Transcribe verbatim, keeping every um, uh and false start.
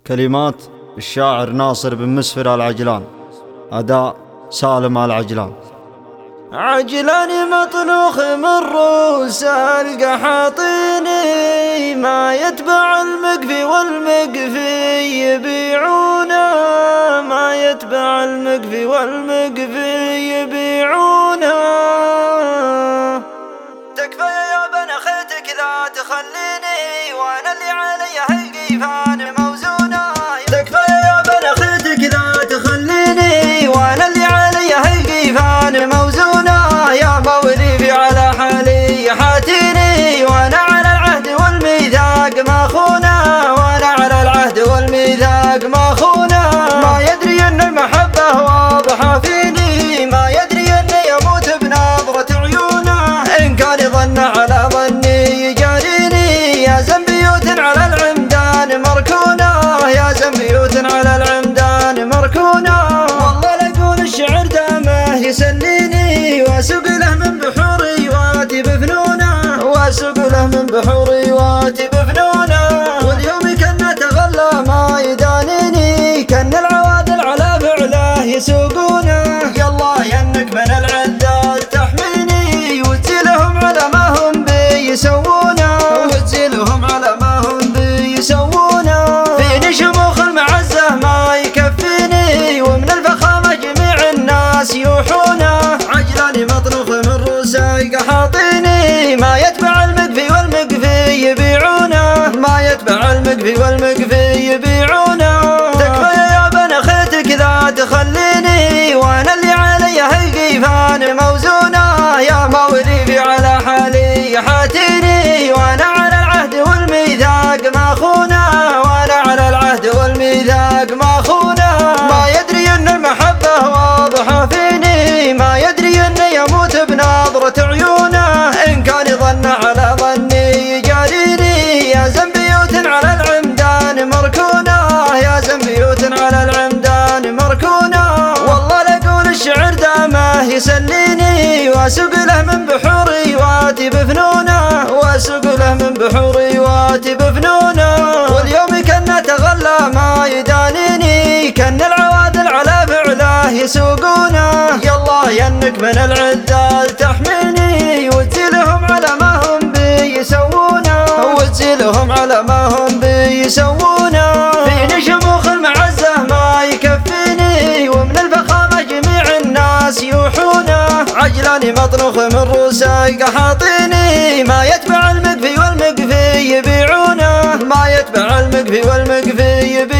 كلمات الشاعر ناصر بن مسفر العجلان، أداء سالم العجلان. عجلاني مطلوخ من روس القحاطيني، ما يتبع المقفي والمقفي يبيعونه، ما يتبع المقفي والمقفي يبيعونه. تكفى يا بن اختك لا تخليني، وانا اللي علي هالقيفان موزونه. تكفى يا بن اختك لا تخليني، وانا اللي علي هالقيفان موزونه. يا مولي على حالي حاتيني، وانا على العهد والميثاق ما خونه، وانا على العهد والميثاق ما خونه. ما يدري ان المحبه واضحه فيني، ما يدري اني اموت بنظره عيونه. ان كان ظن على ظني يجاريني، يا زنبيوت على العمدان مركونه، يا زنبيوت على العمدان مركونه. والله لاقول الشعر دامه يسليني، واسوق له من بحوري واتي بفنونه، واسوق له من بحوري واتي بفنونه. واليوم كنا تغلى ما يدانيني، كان العوادل على فعله يسوقونه. يالله ينك من العداد تحميني، وتزيلهم على ما هم بيسوونه، وتزيلهم على ما هم بيسوونه. فيني شموخ المعزه ما يكفيني، ومن الفخامه جميع الناس يوحونه. عجلاني مطروخ من روسي قحاطيني، ما يتبع المقفي والمقفي يبيعونه، ما يتبع المقفي والمقفي يبيعونه. تكفى يا بن اختك لا تخليني، وانا اللي علي هالقيفان موزونه. يا مولي على حالي حاتيني، وانا على العهد والميثاق ما خونه، وانا على العهد والميثاق ما خونه. ما يدري ان المحبه واضحه فيني، ما يدري اني اموت بنظره عيونه. ان كان ظن على ظني يجاريني، يا زنبيوت على العمدان مركونه، يا زنبيوت على العمدان مركونه. والله لاقول الشعر دامه يسليني، واسوق له من بحوري واتي بفنونه، واسوق له من بحوري واتي بفنونه. واليوم كنا تغلى ما يدانيني، كان العوادل على فعله يسوقونه. يالله ينك من العداد تحميني، وتزيلهم على ما هم بيسوونه، وتزيلهم على ما هم بيسوونه. فيني شموخ المعزه ما يكفيني، ومن الفخامه جميع الناس يوحونه. عجلاني مطروخ من روسي قحاطيني، ما يتبع المقفي والمقفي يبيعونه، ما يتبع المقفي والمقفي يبيعونه.